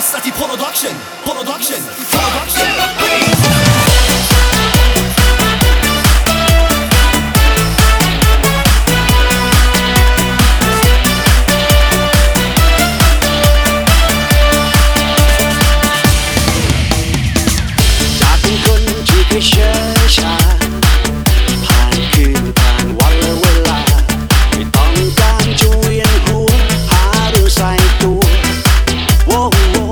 Nostati Production Production Production จากเป็นคนที่เคยเชื่อชาผ่านคืนผ่านวันและเวลาไม่ต้องการจะเวียนหัวหาเรื่องใส่ตัวโว้โว้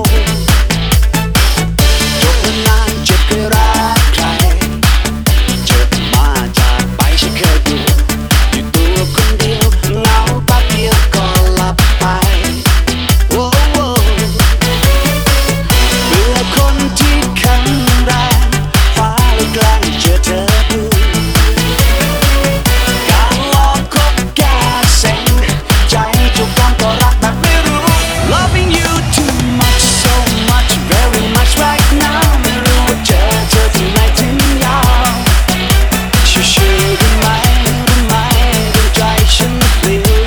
จบมานานเจ็บเคยรักใครเจอมาจากไปฉันเคยกลัวอยู่ตัวคนเดียวเหงาแป๊บเดียวก็หลับไปโว้โว้เบื่อคนที่แข็งแรงฟ้าเลยแกล้งเจอเธอดูการหลอกคบแก้เซ็งใจทุกวันก็รักแบบไม่รู้ Loving you too much so much very much right now ไม่รู้ว่าเจอเธอที่ไหนถึงยาวช่วยๆได้ไหมดวงใจฉันปลิว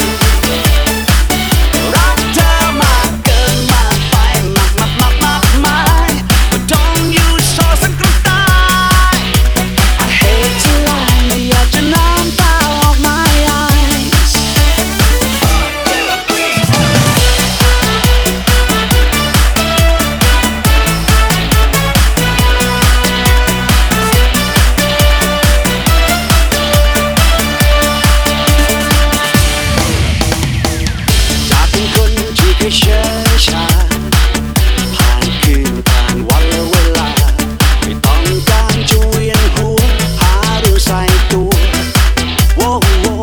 รักเธอมากเกินมากไปมากมาย But don't you show สักน้ำตา I hate to lie ไม่อยากจะน้ำตาออก my eyes จากเป็นคนที่เคยเชื่อชาผ่านคืนผ่านวันและเวลาไม่ต้องการจะเวียนหัวหาเรื่องใส่ตัวโว้โว้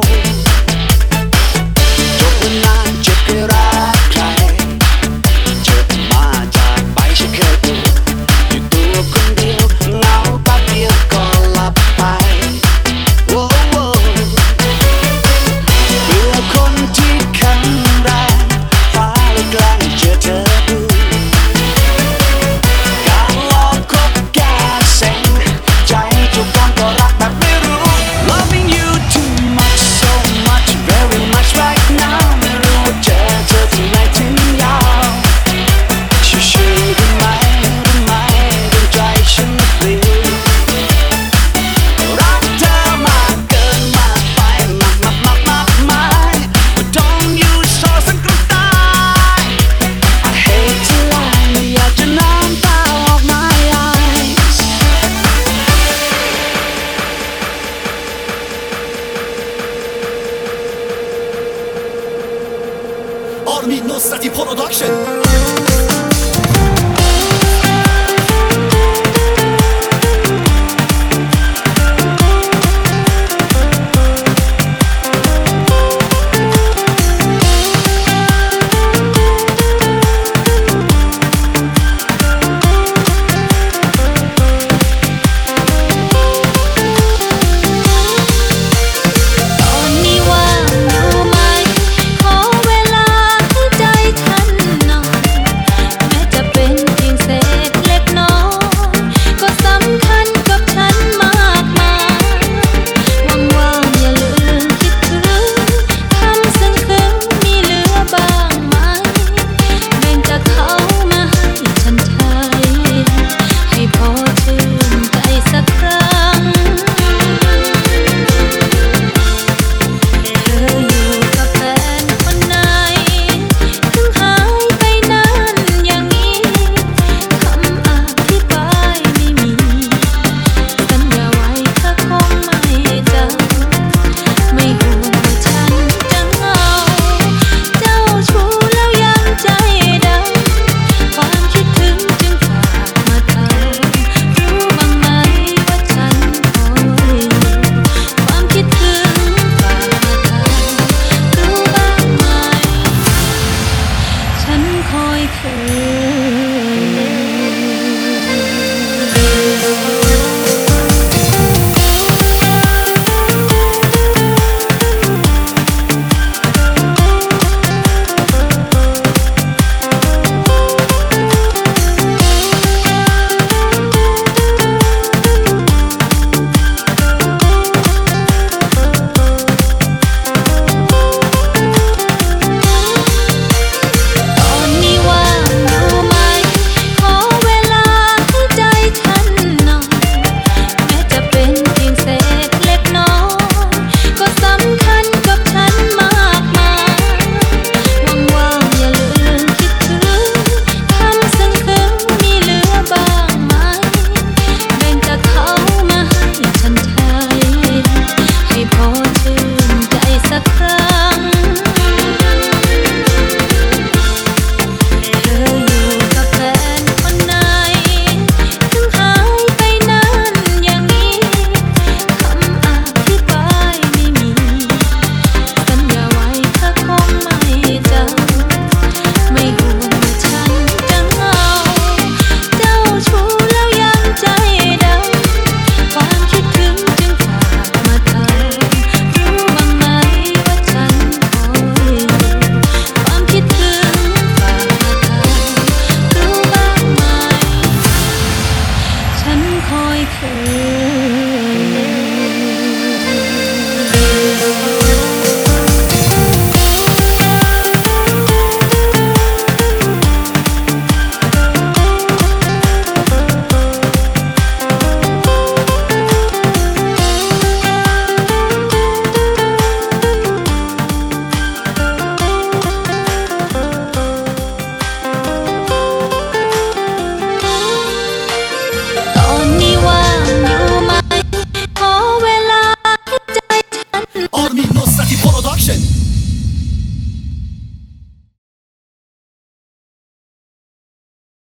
จบมานานเจ็บเคยรักใครเจอมาจากไปฉันเคยกลัวอยู่ตัวคนเดียวเหงาแป๊บเดียวก็หลับไปโว้โว้เบื่อคนที่แข็งแรงฟ้าเลยแกล้งเจอเธอดูการหลอกคบแก้เซ็งใจทุกวันก็รักแบบไม่รู้ Loving you too much so much very much right now ไม่รู้ว่าเจอเธอที่ไหนถึงยาวช่วยๆได้ไหมดวงใจฉันปลิวรักเธอมากเกินมากไปมาย But don't you show สักน้ำตา I hate to lie ไม่อยากจะน้ำตาออก my eyes Army Nostati Production